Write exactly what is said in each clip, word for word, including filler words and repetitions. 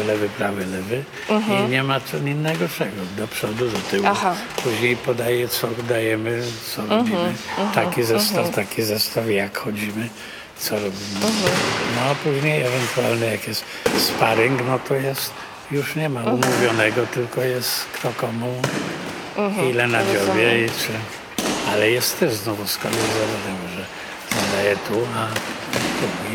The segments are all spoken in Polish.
lewy, prawy, lewy mhm. i nie ma co innego czego, do przodu, do tyłu. Aha. Później podaje, co dajemy, co mhm. robimy. Taki zestaw, mhm. taki zestaw, jak chodzimy, co robimy. Mhm. No a później ewentualnie jak jest sparring, no to jest, już nie ma umówionego, tylko jest kto komu, mhm. ile na dziobie, i czy, ale jest też znowu z kolei zawodem, że zadaje tu, a tu.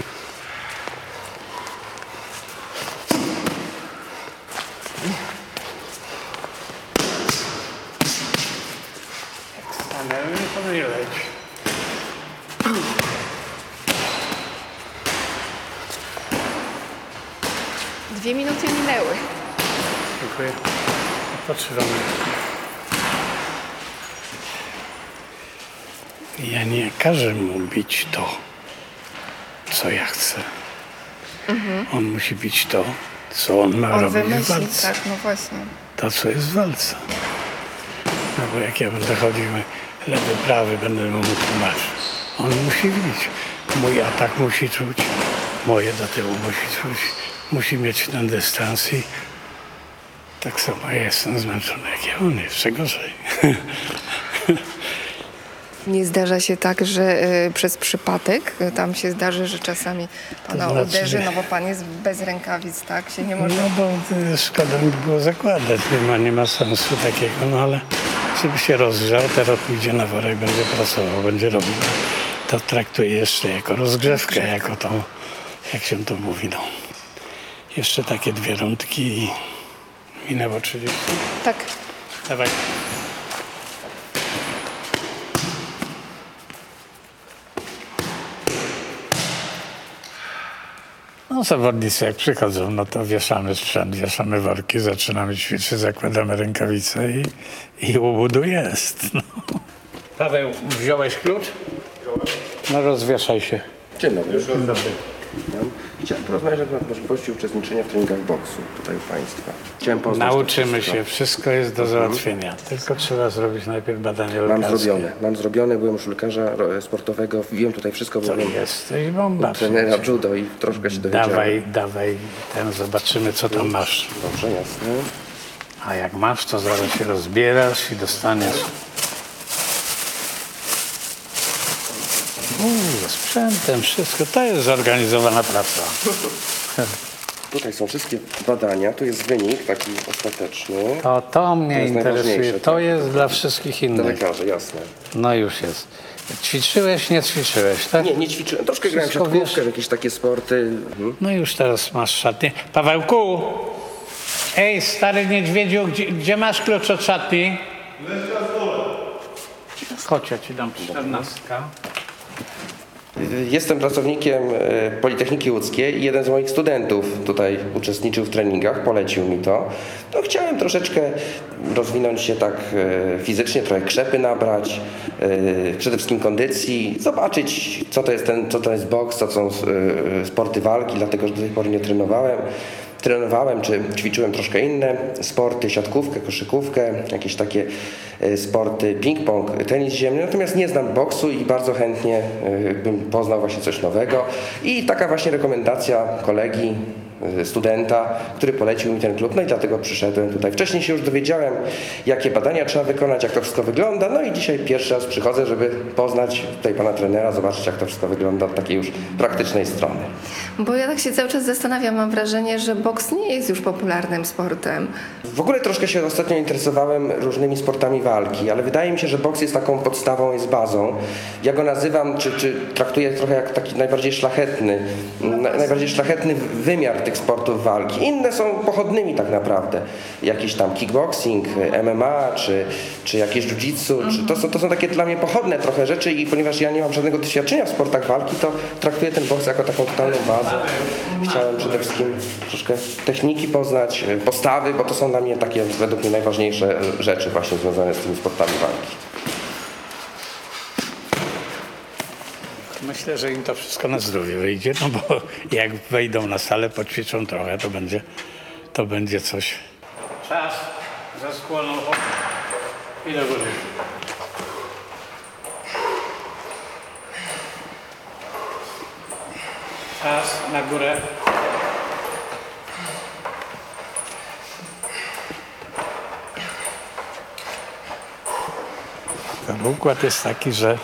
Stanęły, to nie leci. Dwie minuty minęły. Dziękuję. Potrzebamy. Ja nie każę mu bić to, co ja chcę. Mhm. On musi bić to, co on ma on robić wymyśli, w walce. Tak, no właśnie. To, co jest w walce. No bo jak ja będę chodził lewy, prawy, będę mu tłumaczyć. On musi widzieć. Mój atak musi czuć, moje do tyłu musi czuć. Musi mieć ten dystans i tak samo ja jestem zmęczony, jak ja on jest, jeszcze gorzej. Nie zdarza się tak, że y, przez przypadek y, tam się zdarzy, że czasami pana to znaczy, uderzy, no bo pan jest bez rękawic, tak? Się nie może... No bo szkoda mi było zakładać, nie ma, nie ma sensu takiego, no ale żeby się rozgrzał, teraz pójdzie na worek, będzie pracował, będzie robił. To traktuję jeszcze jako rozgrzewkę, jako tą, jak się to mówi, no. Jeszcze takie dwie rundki i minęło trzydzieści. Tak. Dawaj. No zawodnicy jak przychodzą, no to wieszamy sprzęt, wieszamy worki, zaczynamy ćwiczyć, zakładamy rękawice i, i łobud jest. No. Paweł, wziąłeś klucz? No rozwieszaj się. Dzień dobry. Dzień dobry. Chciałem porozmawiać na temat możliwości uczestniczenia w treningach boksu tutaj u Państwa. Chciałem poznać Nauczymy się, wszystko jest do załatwienia. Mhm. Tylko trzeba zrobić najpierw badanie lekarskie. Mam zrobione, mam zrobione, byłem już u lekarza sportowego, wiem tutaj wszystko, bo byłem jesteś bomba. trenera judo i troszkę się dowiedziałem. Dawaj, dawaj, ten zobaczymy co tam masz. Dobrze, jasne. A jak masz, to zaraz się rozbierasz i dostaniesz. Uuu, sprzętem, wszystko. To jest zorganizowana praca. Tutaj są wszystkie badania, tu jest wynik taki ostateczny. To, to mnie to interesuje. To tak, jest dla wszystkich dla innych. lekarzy, jasne. No już jest. Ćwiczyłeś, nie ćwiczyłeś, tak? Nie, nie ćwiczyłem. Troszkę grałem w Wszystko siatkówkę, wiesz? jakieś takie sporty. Mhm. No już teraz masz szatnię. Pawełku! Ej, stary niedźwiedziu, gdzie, gdzie masz klucz od szatni? Chodź, ja ci dam czternastka. Jestem pracownikiem Politechniki Łódzkiej i jeden z moich studentów tutaj uczestniczył w treningach, polecił mi to. No, chciałem troszeczkę rozwinąć się tak fizycznie, trochę krzepy nabrać, przede wszystkim kondycji, zobaczyć co to jest ten, co to jest boks, co są sporty walki, dlatego że do tej pory nie trenowałem. Trenowałem czy ćwiczyłem troszkę inne sporty, siatkówkę, koszykówkę, jakieś takie sporty, ping-pong, tenis ziemny, natomiast nie znam boksu i bardzo chętnie bym poznał właśnie coś nowego. I taka właśnie rekomendacja kolegi, studenta, który polecił mi ten klub, no i dlatego przyszedłem tutaj. Wcześniej się już dowiedziałem, jakie badania trzeba wykonać, jak to wszystko wygląda, no i dzisiaj pierwszy raz przychodzę, żeby poznać tutaj pana trenera, zobaczyć, jak to wszystko wygląda od takiej już praktycznej strony. Bo ja tak się cały czas zastanawiam, mam wrażenie, że boks nie jest już popularnym sportem. W ogóle troszkę się ostatnio interesowałem różnymi sportami walki, ale wydaje mi się, że boks jest taką podstawą, jest bazą. Ja go nazywam, czy, czy traktuję trochę jak taki najbardziej szlachetny, na, najbardziej szlachetny wymiar tych sportów walki. Inne są pochodnymi tak naprawdę. Jakiś tam kickboxing, M M A, czy, czy jakieś jiu-jitsu, czy to, są, to są takie dla mnie pochodne trochę rzeczy i ponieważ ja nie mam żadnego doświadczenia w sportach walki, to traktuję ten boks jako taką totalną bazę. Chciałem przede wszystkim troszkę techniki poznać, postawy, bo to są dla mnie takie według mnie najważniejsze rzeczy właśnie związane z tymi sportami walki. Myślę, że im to wszystko na zdrowie wyjdzie, no bo jak wejdą na salę, poćwiczą trochę, to będzie, to będzie coś. Czas za skłoną. I do góry. Czas na górę. redaktor. Układ jest taki, że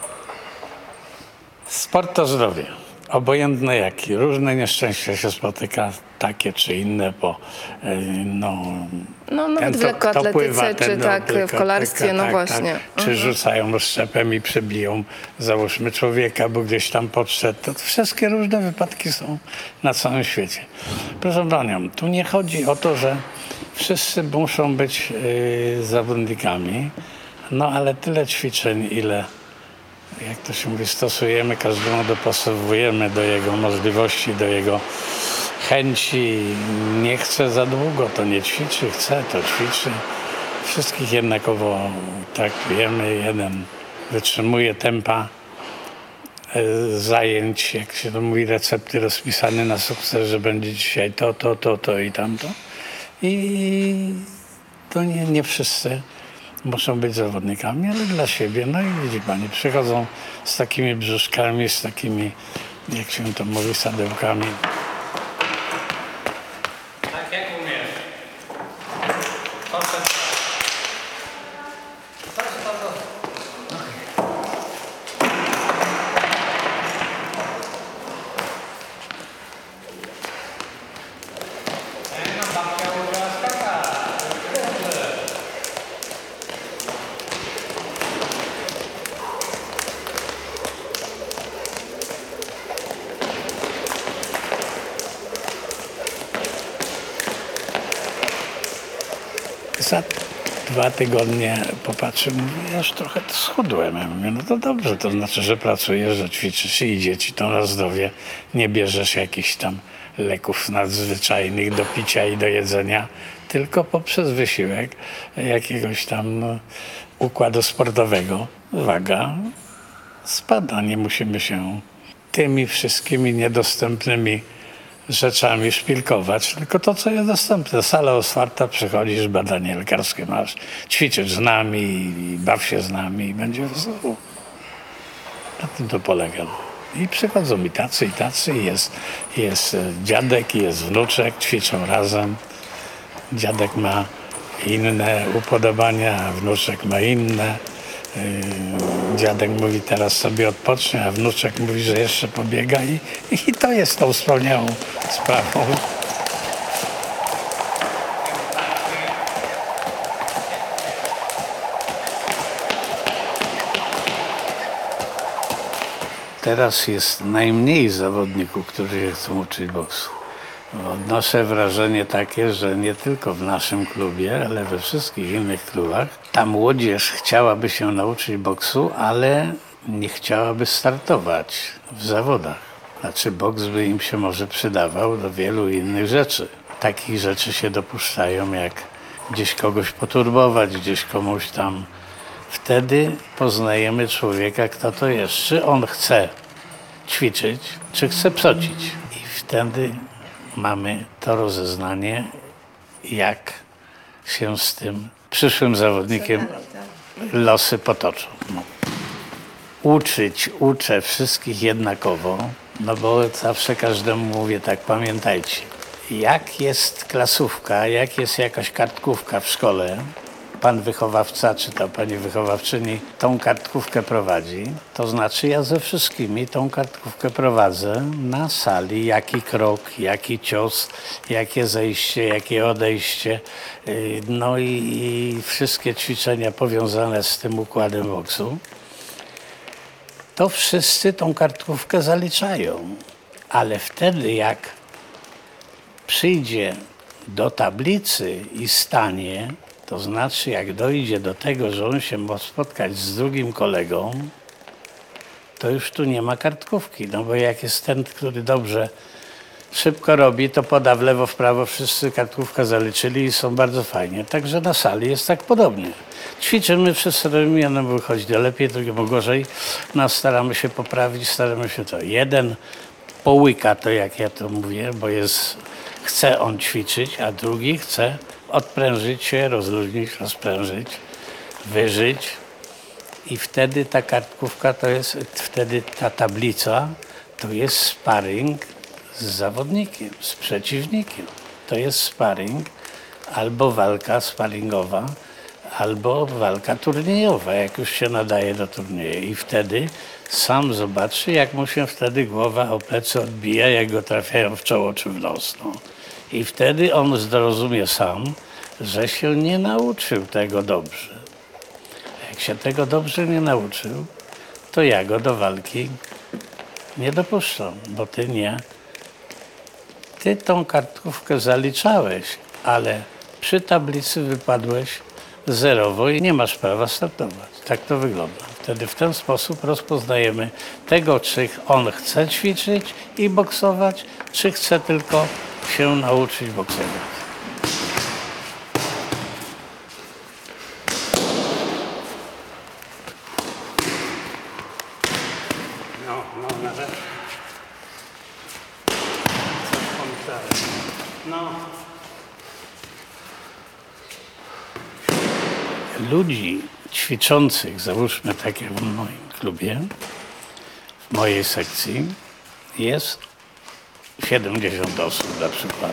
sport to zdrowie. Obojętne jaki. Różne nieszczęścia się spotyka, takie czy inne, bo no... No nawet w lekkoatletyce, czy tak w kolarstwie, no tak, właśnie. Tak. Czy rzucają szczepem i przebiją, załóżmy, człowieka, bo gdzieś tam podszedł. To wszystkie różne wypadki są na całym świecie. Proszę panią, tu nie chodzi o to, że wszyscy muszą być yy, zawodnikami, no ale tyle ćwiczeń, ile, jak to się mówi, stosujemy, każdemu dopasowujemy do jego możliwości, do jego chęci. Nie chce za długo, to nie ćwiczy, chce, to ćwiczy. Wszystkich jednakowo traktujemy. Jeden wytrzymuje tempa y, zajęć, jak się to mówi, recepty rozpisane na sukces, że będzie dzisiaj to, to, to, to i tamto. I to nie, nie wszyscy muszą być zawodnikami, ale dla siebie. No i widzi pani, przychodzą z takimi brzuszkami, z takimi, jak się to mówi, sadełkami. Tak jak umiesz. Za dwa tygodnie popatrzył, mówi, ja już trochę schudłem. Ja mówię, no to dobrze, to znaczy, że pracujesz, że ćwiczysz i idzie ci to na zdrowie. Nie bierzesz jakichś tam leków nadzwyczajnych do picia i do jedzenia, tylko poprzez wysiłek jakiegoś tam no, układu sportowego waga spada. Nie musimy się tymi wszystkimi niedostępnymi rzeczami szpilkować, tylko to, co jest dostępne. Sala otwarta, przychodzisz, badanie lekarskie masz, ćwiczysz z nami i baw się z nami i będzie wesoło. Na tym to polega. I przychodzą mi tacy i tacy, i jest, jest dziadek, i jest wnuczek, ćwiczą razem. Dziadek ma inne upodobania, a wnuczek ma inne. Dziadek mówi, teraz sobie odpocznie, a wnuczek mówi, że jeszcze pobiega i, i to jest tą wspaniałą sprawą. Teraz jest najmniej zawodników, którzy się chcą uczyć boksu. Odnoszę wrażenie takie, że nie tylko w naszym klubie, ale we wszystkich innych klubach ta młodzież chciałaby się nauczyć boksu, ale nie chciałaby startować w zawodach. Znaczy boks by im się może przydawał do wielu innych rzeczy. Takich rzeczy się dopuszczają, jak gdzieś kogoś poturbować, gdzieś komuś tam. Wtedy poznajemy człowieka, kto to jest. Czy on chce ćwiczyć, czy chce psocić. I wtedy mamy to rozeznanie, jak się z tym przyszłym zawodnikiem losy potoczą. No. Uczyć, uczę wszystkich jednakowo, no bo zawsze każdemu mówię tak, pamiętajcie, jak jest klasówka, jak jest jakaś kartkówka w szkole, pan wychowawca czy ta pani wychowawczyni tą kartkówkę prowadzi, to znaczy ja ze wszystkimi tą kartkówkę prowadzę na sali, jaki krok, jaki cios, jakie zejście, jakie odejście, no i, i wszystkie ćwiczenia powiązane z tym układem boksu. To wszyscy tą kartkówkę zaliczają, ale wtedy jak przyjdzie do tablicy i stanie, to znaczy, jak dojdzie do tego, że on się ma spotkać z drugim kolegą, to już tu nie ma kartkówki. No bo jak jest ten, który dobrze, szybko robi, to poda w lewo, w prawo, wszyscy kartkówkę zaliczyli i są bardzo fajnie. Także na sali jest tak podobnie. Ćwiczymy, wszyscy robimy, jednemu wychodzi to lepiej, drugiemu gorzej. No staramy się poprawić, staramy się to. Jeden połyka to, jak ja to mówię, bo jest, chce on ćwiczyć, a drugi chce odprężyć się, rozluźnić, rozprężyć, wyżyć i wtedy ta kartkówka to jest, wtedy ta tablica to jest sparring z zawodnikiem, z przeciwnikiem. To jest sparring albo walka sparingowa, albo walka turniejowa, jak już się nadaje do turnieju. I wtedy sam zobaczy, jak mu się wtedy głowa o plecy odbija, jak go trafiają w czoło czy w nos. No. I wtedy on zrozumie sam, że się nie nauczył tego dobrze. Jak się tego dobrze nie nauczył, to ja go do walki nie dopuszczam, bo ty nie. Ty tą kartkówkę zaliczałeś, ale przy tablicy wypadłeś zerowo i nie masz prawa startować. Tak to wygląda. Wtedy w ten sposób rozpoznajemy tego, czy on chce ćwiczyć i boksować, czy chce tylko się nauczyć boksować. No, no, nawet. Coś pomyślałem. No. Ludzi ćwiczących, załóżmy tak jak w moim klubie, w mojej sekcji, jest siedemdziesiąt osób na przykład.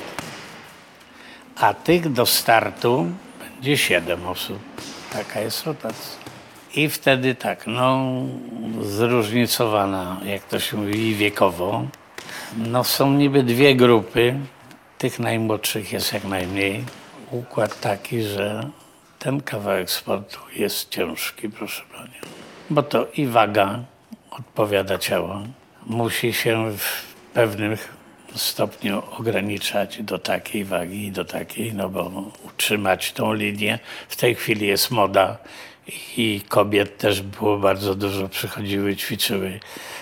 A tych do startu będzie siedem osób. Taka jest rotacja. I wtedy tak, no zróżnicowana, jak to się mówi, wiekowo. No są niby dwie grupy, tych najmłodszych jest jak najmniej. Układ taki, że ten kawałek sportu jest ciężki, proszę panią. Bo to i waga odpowiada ciału. Musi się w pewnym stopniu ograniczać do takiej wagi i do takiej, no bo utrzymać tą linię. W tej chwili jest moda i kobiet też było bardzo dużo, przychodziły, ćwiczyły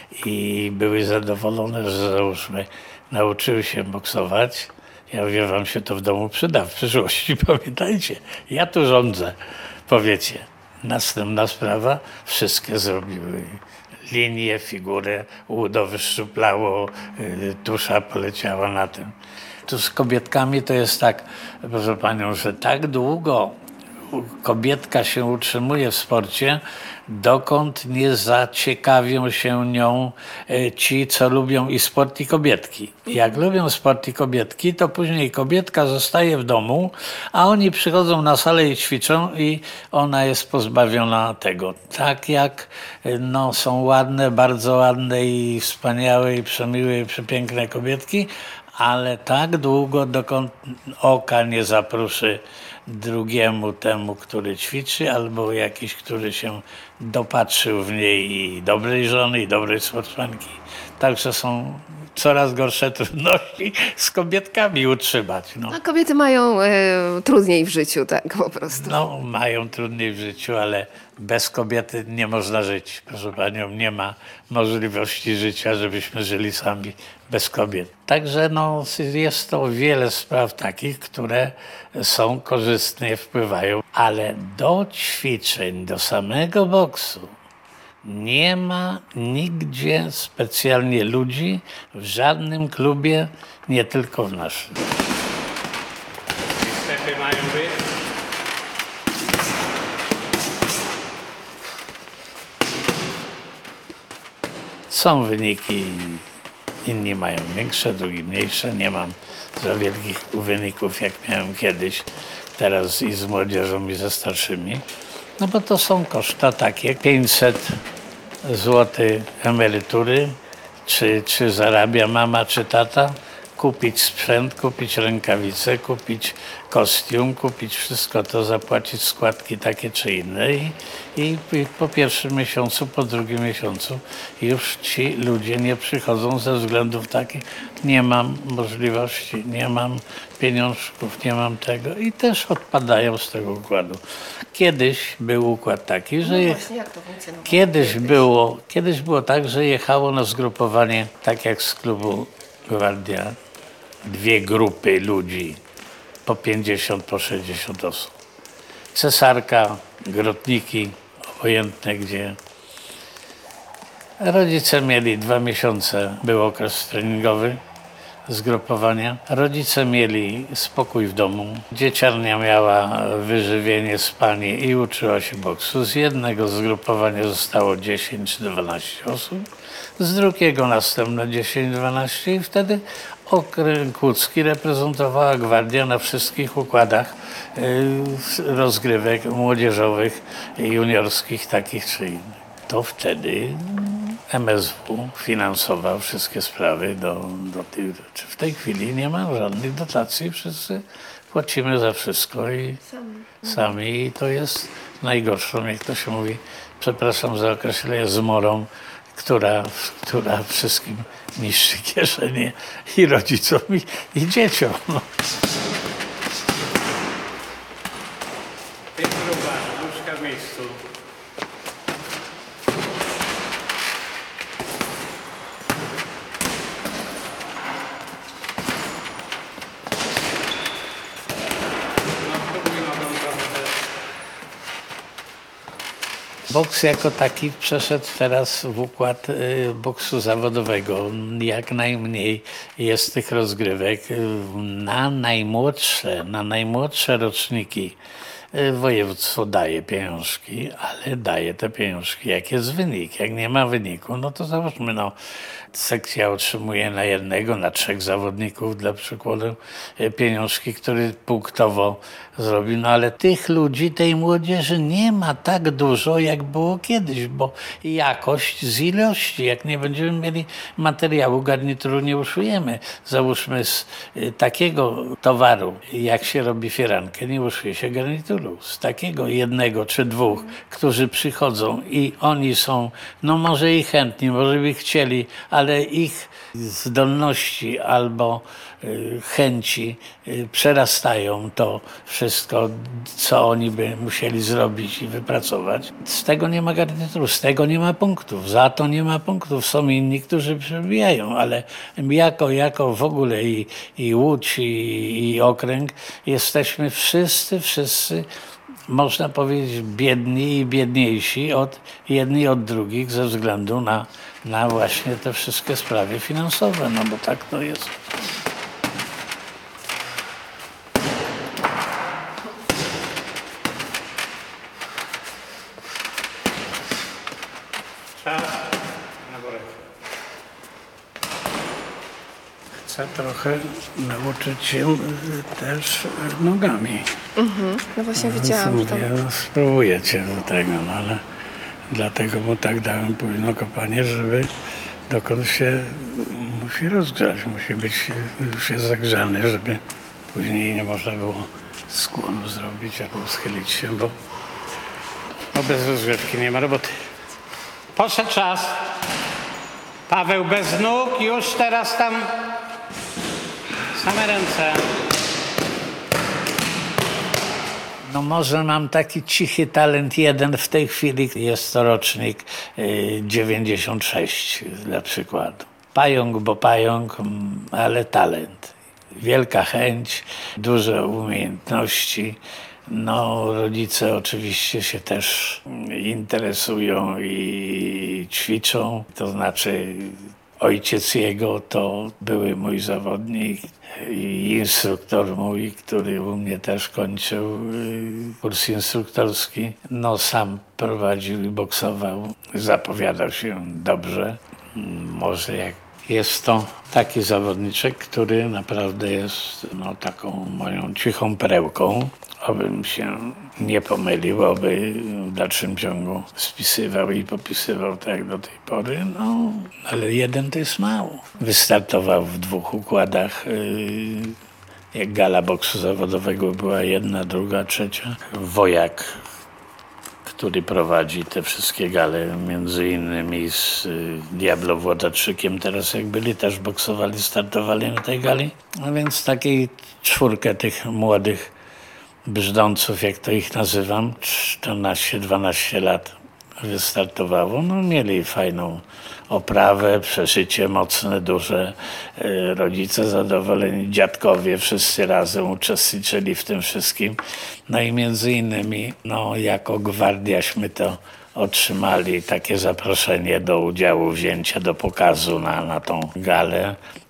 i były zadowolone, że załóżmy nauczyły się boksować. Ja mówię, wam się to w domu przyda w przyszłości, pamiętajcie, ja tu rządzę, powiecie. Następna sprawa, wszystkie zrobiły linię, figurę, udo wyszczuplało, tusza poleciała na tym. Tu z kobietkami to jest tak, proszę panią, że tak długo kobietka się utrzymuje w sporcie, dokąd nie zaciekawią się nią ci, co lubią i sport, i kobietki. Jak lubią sport i kobietki, to później kobietka zostaje w domu, a oni przychodzą na salę i ćwiczą i ona jest pozbawiona tego. Tak jak no, są ładne, bardzo ładne i wspaniałe i przemiłe i przepiękne kobietki, ale tak długo, dokąd oka nie zapruszy drugiemu temu, który ćwiczy, albo jakiś, który się dopatrzył w niej i dobrej żony, i dobrej sportsmenki. Także są coraz gorsze trudności z kobietkami utrzymać. No. A kobiety mają e, trudniej w życiu, tak po prostu. No, mają trudniej w życiu, ale bez kobiety nie można żyć. Proszę panią, nie ma możliwości życia, żebyśmy żyli sami bez kobiet. Także no, jest to wiele spraw takich, które są korzystnie, wpływają, ale do ćwiczeń, do samego boksu nie ma nigdzie specjalnie ludzi, w żadnym klubie, nie tylko w naszym. Niestety mają być. Są wyniki, inni mają większe, drugi mniejsze. Nie mam za wielkich wyników, jak miałem kiedyś, teraz i z młodzieżą, i ze starszymi. No bo to są koszta takie, pięćset złotych emerytury, czy, czy zarabia mama, czy tata, kupić sprzęt, kupić rękawice, kupić kostium, kupić wszystko to, zapłacić składki takie czy inne i, i, i po pierwszym miesiącu, po drugim miesiącu już ci ludzie nie przychodzą ze względów takich, nie mam możliwości, nie mam pieniążków, nie mam tego i też odpadają z tego układu. Kiedyś był układ taki, że je... Właśnie, jak to funkcjonowało? kiedyś, było, kiedyś było tak, że jechało na zgrupowanie, tak jak z klubu Gwardia, dwie grupy ludzi, po pięćdziesiąt, po sześćdziesiąt osób. Cesarka, Grotniki, obojętne gdzie. Rodzice mieli dwa miesiące, był okres treningowy, zgrupowania. Rodzice mieli spokój w domu. Dzieciarnia miała wyżywienie, spanie i uczyła się boksu. Z jednego zgrupowania zostało dziesięć dwanaście osób, z drugiego następne dziesięć dwanaście i wtedy okręg łódzki reprezentowała gwardia na wszystkich układach y, rozgrywek młodzieżowych, juniorskich, takich czy innych. To wtedy M S W finansował wszystkie sprawy do, do tych rzeczy. W tej chwili nie ma żadnych dotacji, wszyscy płacimy za wszystko i sami, sami i to jest najgorszą, jak to się mówi, przepraszam za określenie, zmorą, która, która wszystkim niszczy kieszenie i rodzicom i, i dzieciom. No. Jest próba, nóżka w miejscu. Boks jako taki przeszedł teraz w układ y, boksu zawodowego. Jak najmniej jest tych rozgrywek. Na najmłodsze, na najmłodsze roczniki y, województwo daje pieniążki, ale daje te pieniążki. Jak jest wynik? Jak nie ma wyniku, no to załóżmy, no, sekcja otrzymuje na jednego, na trzech zawodników dla przykładu y, pieniążki, który punktowo zrobi. No ale tych ludzi, tej młodzieży nie ma tak dużo, jak było kiedyś, bo jakość z ilości. Jak nie będziemy mieli materiału, garnituru nie uszujemy. Załóżmy z y, takiego towaru, jak się robi firankę, nie uszuje się garnituru. Z takiego jednego czy dwóch, którzy przychodzą i oni są, no może i chętni, może by chcieli, ale ich zdolności albo y, chęci y, przerastają to wszystko, co oni by musieli zrobić i wypracować. Z tego nie ma garnituru, z tego nie ma punktów, za to nie ma punktów. Są inni, którzy przebijają, ale jako, jako w ogóle i, i Łódź, i, i okręg jesteśmy wszyscy, wszyscy, można powiedzieć, biedni i biedniejsi od jedni od drugich ze względu na, na właśnie te wszystkie sprawy finansowe, no bo tak to jest. Chcę trochę nauczyć się też nogami. Mhm. No właśnie widziałam, że tam... Ja spróbuję cię do tego, no ale dlatego mu tak dałem późno kopanie, żeby dokąd się musi rozgrzać, musi być już jest zagrzany, żeby później nie można było skłonu zrobić albo schylić się, bo, bo bez rozgrzewki nie ma roboty. Poszedł czas. Paweł bez nóg, już teraz tam same ręce. No może mam taki cichy talent jeden w tej chwili. Jest to rocznik y, dziewięćdziesiąt sześć dla przykładu. Pająk, bo pająk, ale talent. Wielka chęć, duże umiejętności. No, rodzice oczywiście się też interesują i ćwiczą, to znaczy ojciec jego to były mój zawodnik i instruktor mój, który u mnie też kończył kurs instruktorski. No, sam prowadził i boksował, zapowiadał się dobrze. Może jak jest to taki zawodniczek, który naprawdę jest no, taką moją cichą perełką. Obym się nie pomylił, oby w dalszym ciągu spisywał i popisywał tak jak do tej pory, no ale jeden to jest mało. Wystartował w dwóch układach, yy, jak gala boksu zawodowego była jedna, druga, trzecia. Wojak, który prowadzi te wszystkie gale, między innymi z y, Diablo Włodaczykiem, teraz jak byli, też boksowali, startowali na tej gali. A więc takiej czwórkę tych młodych brzdąców, jak to ich nazywam, czternaście dwanaście lat wystartowało. No, mieli fajną oprawę, przeszycie mocne, duże. Rodzice zadowoleni, dziadkowie wszyscy razem uczestniczyli w tym wszystkim. No i między innymi, no, jako gwardiaśmy to otrzymali takie zaproszenie do udziału, wzięcia do pokazu na, na tą galę.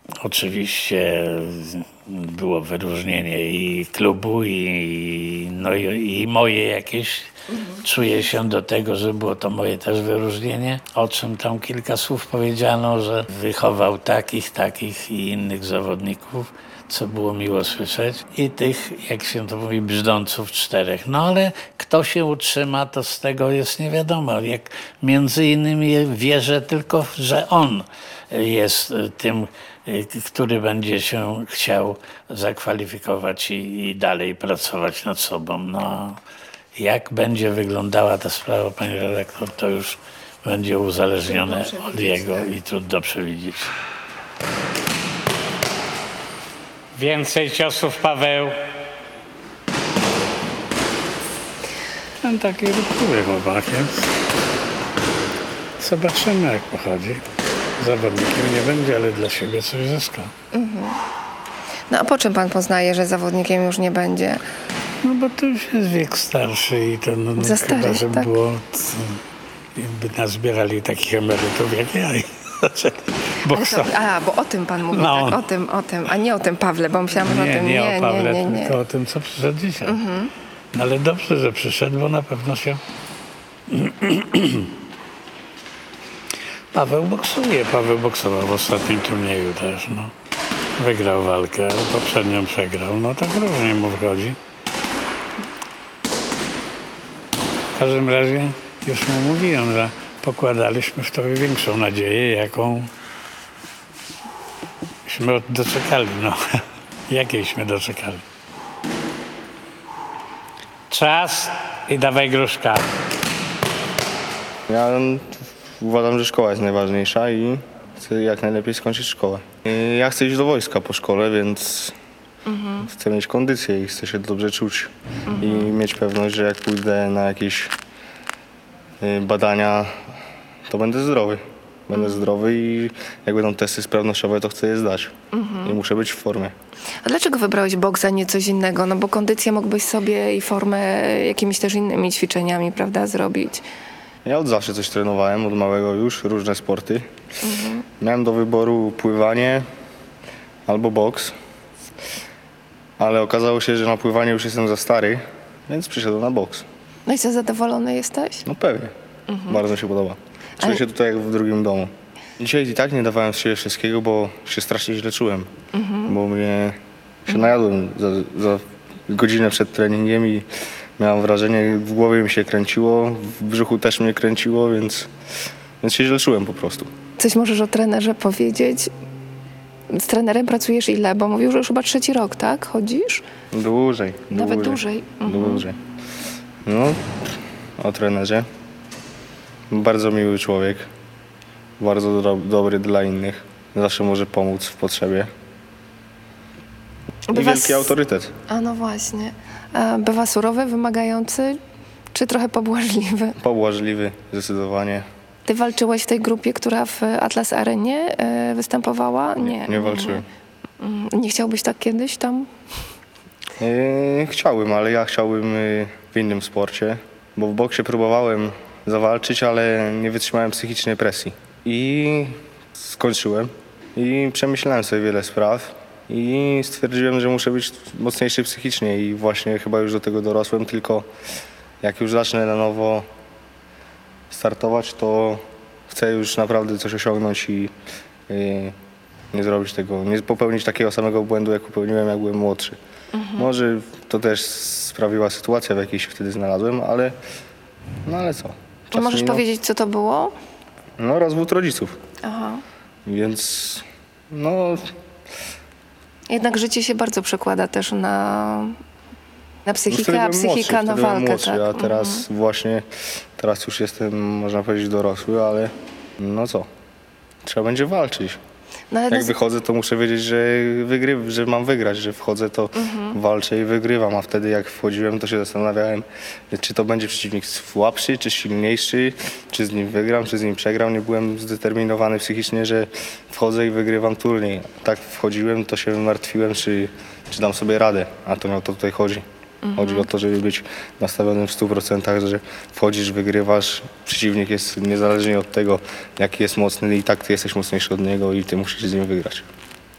Oczywiście było wyróżnienie i klubu, i, no i, i moje jakieś. Czuję się do tego, że było to moje też wyróżnienie, o czym tam kilka słów powiedziano, że wychował takich, takich i innych zawodników, co było miło słyszeć. I tych, jak się to mówi, brzdąców czterech. No ale kto się utrzyma, to z tego jest nie wiadomo. Jak między innymi wierzę tylko, że on jest tym, który będzie się chciał zakwalifikować i, i dalej pracować nad sobą. No, jak będzie wyglądała ta sprawa, pani redaktor, to już będzie uzależnione od jego i trudno przewidzieć. Więcej ciosów, Paweł. Ten taki ruchliwy chłopak jest. Zobaczymy, jak pochodzi. Zawodnikiem nie będzie, ale dla siebie coś zyska. Mhm. No a po czym pan poznaje, że zawodnikiem już nie będzie? No bo to już jest wiek starszy i to no, no, Za chyba, stary, że tak? było, by nazbierali takich emerytów jak ja i zaczęli boksować. A, bo o tym pan mówi, No. tak? O tym, o tym, a nie o tym Pawle, bo myślałam, że o Nie, tym nie o Pawle, nie, nie, nie. tylko o tym, co przyszedł dzisiaj. No ale dobrze, że przyszedł, bo na pewno się... Paweł boksuje. Paweł boksował w ostatnim turnieju też, no. Wygrał walkę, ale poprzednią przegrał. No tak różnie mu wychodzi. W każdym razie już mu mówiłem, że pokładaliśmy w tobie większą nadzieję, jaką śmy doczekali, no. Jakiejśmy doczekali. Czas i dawaj gruszka. Ja uważam, że szkoła jest najważniejsza i chcę jak najlepiej skończyć szkołę. I ja chcę iść do wojska po szkole, więc mhm. chcę mieć kondycję i chcę się dobrze czuć mhm. i mieć pewność, że jak pójdę na jakieś badania, to będę zdrowy. Będę mhm. zdrowy i jak będą testy sprawnościowe, to chcę je zdać. Mhm. I muszę być w formie. A dlaczego wybrałeś boks, a nie coś innego? No bo kondycję mógłbyś sobie i formę jakimiś też innymi ćwiczeniami, prawda, zrobić. Ja od zawsze coś trenowałem, od małego już, różne sporty. Mhm. Miałem do wyboru pływanie albo boks, ale okazało się, że na pływanie już jestem za stary, więc przyszedłem na boks. No i co, zadowolony jesteś? No pewnie, mhm. bardzo mi się podoba. Czuję ale... się tutaj jak w drugim domu. Dzisiaj i tak nie dawałem z siebie wszystkiego, bo się strasznie źle czułem, mhm. bo mnie się najadłem za, za godzinę przed treningiem i miałem wrażenie, w głowie mi się kręciło, w brzuchu też mnie kręciło, więc, więc się źle czułem po prostu. Coś możesz o trenerze powiedzieć? Z trenerem pracujesz ile? Bo mówił, że już chyba trzeci rok, tak? Chodzisz? Dłużej. Nawet dłużej? Dłużej. dłużej. No, o trenerze. Bardzo miły człowiek. Bardzo do, dobry dla innych. Zawsze może pomóc w potrzebie. I Bywa wielki autorytet. A no właśnie. A bywa surowy, wymagający, czy trochę pobłażliwy? Pobłażliwy, zdecydowanie. Ty walczyłeś w tej grupie, która w Atlas Arenie y, występowała? Nie, nie, nie walczyłem. Nie. nie chciałbyś tak kiedyś tam? Yy, chciałbym, ale ja chciałbym yy, w innym sporcie, bo w boksie próbowałem zawalczyć, ale nie wytrzymałem psychicznej presji. I skończyłem i przemyślałem sobie wiele spraw i stwierdziłem, że muszę być mocniejszy psychicznie i właśnie chyba już do tego dorosłem, tylko jak już zacznę na nowo startować, to chcę już naprawdę coś osiągnąć i yy, nie zrobić tego, nie popełnić takiego samego błędu, jak popełniłem, jak byłem młodszy. Mhm. Może to też sprawiła sytuacja, w jakiej się wtedy znalazłem, ale no ale co? A możesz minął. powiedzieć, co to było? No, rozwód rodziców. Aha. Więc no... Jednak życie się bardzo przekłada też na, na psychikę, no, a psychika młodszy, na walkę. Młodszy, tak? a teraz mhm. właśnie, teraz już jestem, można powiedzieć, dorosły, ale no co? Trzeba będzie walczyć. No, jak do... wychodzę, to muszę wiedzieć, że, wygry... że mam wygrać, że wchodzę, to mhm. walczę i wygrywam, a wtedy jak wchodziłem, to się zastanawiałem, czy to będzie przeciwnik słabszy, czy silniejszy, czy z nim wygram, czy z nim przegram. Nie byłem zdeterminowany psychicznie, że wchodzę i wygrywam turniej. Tak wchodziłem, to się martwiłem, czy, czy dam sobie radę, a to o to tutaj chodzi. Mhm. Chodzi o to, żeby być nastawionym w stu procentach, że wchodzisz, wygrywasz, przeciwnik jest niezależnie od tego, jaki jest mocny i tak ty jesteś mocniejszy od niego i ty musisz z nim wygrać.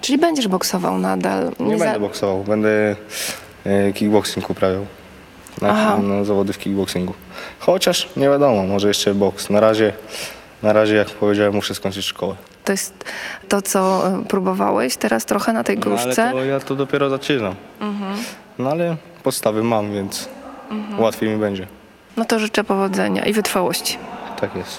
Czyli będziesz boksował nadal? Nie za- będę boksował, będę e, kickboxing uprawiał. Aha. Na, na zawody w kickboxingu. Chociaż nie wiadomo, może jeszcze boks. Na razie, na razie jak powiedziałem, muszę skończyć szkołę. To jest to, co e, próbowałeś teraz trochę na tej No, gruszce? ale to ja to dopiero zaczynam. No ale podstawy mam, więc łatwiej mi będzie. No to życzę powodzenia i wytrwałości. Tak jest.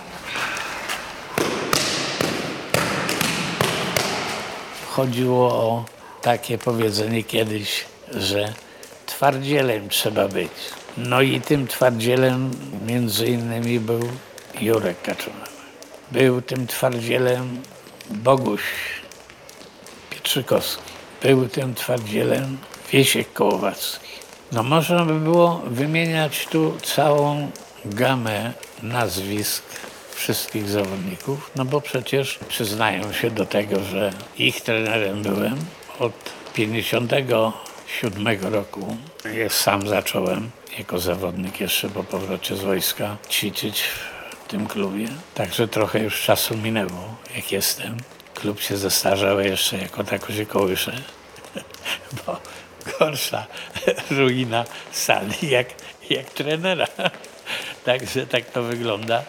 Chodziło o takie powiedzenie kiedyś, że twardzielem trzeba być. No i tym twardzielem między innymi był Jurek Kaczmarek. Był tym twardzielem Boguś Pietrzykowski. Był tym twardzielem Wiesiek Kołowacki. No można by było wymieniać tu całą gamę nazwisk wszystkich zawodników, no bo przecież przyznają się do tego, że ich trenerem byłem od pięćdziesiątego siódmego roku. Ja sam zacząłem jako zawodnik jeszcze po powrocie z wojska ćwiczyć w tym klubie. Także trochę już czasu minęło, jak jestem. Klub się zestarzał jeszcze jako tako się kołysze, bo gorsza ruina sali jak, jak trenera. Także tak to wygląda.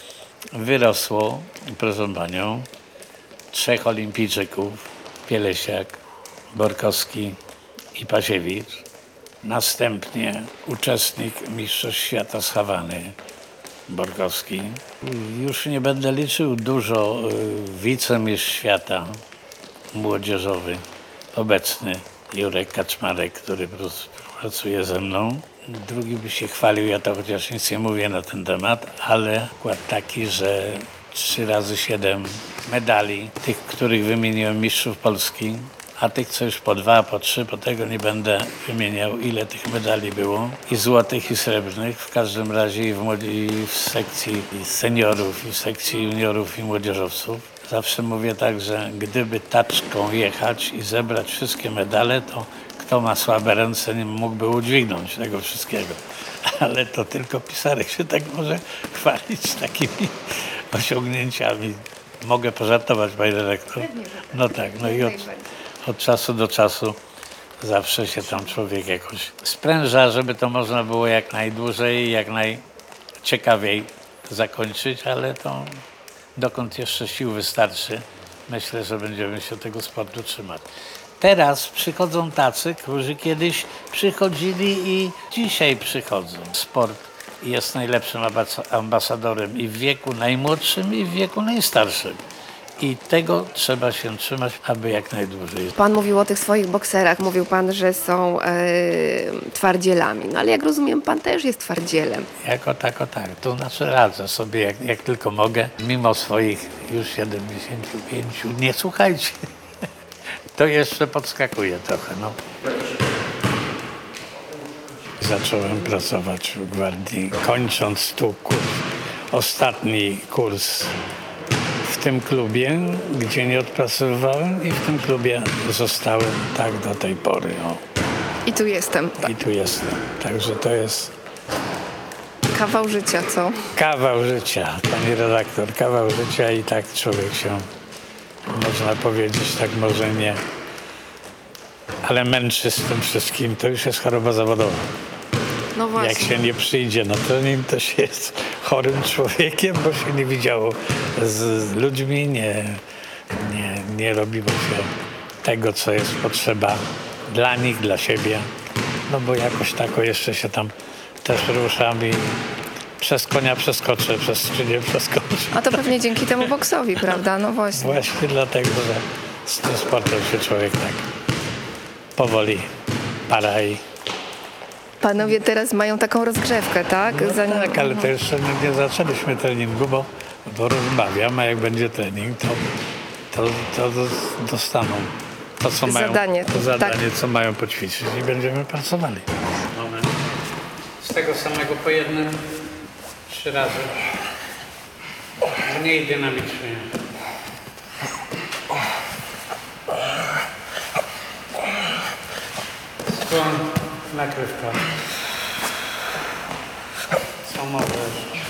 Wyrosło, proszę panią, trzech olimpijczyków, Pielesiak, Borkowski i Pasiewicz. Następnie uczestnik Mistrzostw Świata z Hawany, Borkowski. Już nie będę liczył dużo, y, wicemistrz świata młodzieżowy, obecny Jurek Kaczmarek, który pracuje ze mną. Drugi by się chwalił, ja to chociaż nic nie mówię na ten temat, ale układ taki, że trzy razy siedem medali, tych, których wymieniłem mistrzów Polski, a tych, co już po dwa, po trzy, po tego nie będę wymieniał, ile tych medali było. I złotych, i srebrnych, w każdym razie i w, młodzi- i w sekcji i seniorów, i w sekcji juniorów i młodzieżowców. Zawsze mówię tak, że gdyby taczką jechać i zebrać wszystkie medale, to kto ma słabe ręce, nie mógłby udźwignąć tego wszystkiego. Ale to tylko pisarek się tak może chwalić takimi osiągnięciami. Mogę pożartować, panie dyrektor? No tak, no i od, od czasu do czasu zawsze się tam człowiek jakoś spręża, żeby to można było jak najdłużej i jak najciekawiej zakończyć, ale to dokąd jeszcze sił wystarczy, myślę, że będziemy się tego sportu trzymać. Teraz przychodzą tacy, którzy kiedyś przychodzili i dzisiaj przychodzą. Sport jest najlepszym ambasadorem i w wieku najmłodszym, i w wieku najstarszym. I tego trzeba się trzymać, aby jak najdłużej. Pan mówił o tych swoich bokserach, mówił pan, że są e, twardzielami. No ale jak rozumiem, pan też jest twardzielem. Jako tako tak, to znaczy radzę sobie jak, jak tylko mogę, mimo swoich już siedemdziesięciu pięciu. Nie słuchajcie, to jeszcze podskakuje trochę. No. Zacząłem pracować w Gwardii, kończąc tu kurs, ostatni kurs w tym klubie, gdzie nie odpracowywałem, i w tym klubie zostałem tak do tej pory. O. I tu jestem. I tu jestem. Także to jest Kawał życia, co? kawał życia, pani redaktor, kawał życia i tak człowiek się, można powiedzieć, tak może nie, ale męczy z tym wszystkim. To już jest choroba zawodowa. No właśnie. Jak się nie przyjdzie na trening, to się jest chorym człowiekiem, bo się nie widziało z ludźmi, nie, nie, nie robiło się tego, co jest potrzeba dla nich, dla siebie. No bo jakoś tako jeszcze się tam też ruszam i przez konia przeskoczę, przez skrzynię przeskoczę. A to pewnie dzięki temu boksowi, prawda? No właśnie. Właśnie dlatego, że z tym sportem się człowiek tak powoli para i Panowie teraz mają taką rozgrzewkę, tak? no Zanim... tak, ale to jeszcze nie, nie zaczęliśmy treningu, bo, bo rozmawiam, a jak będzie trening, to, to, to dostaną to, co mają, Zadanie, to zadanie, tak. co mają poćwiczyć i będziemy pracowali. Moment. Z tego samego po jednym trzy razy. Mniej dynamicznie. Skłon, nakrywka. Co możesz?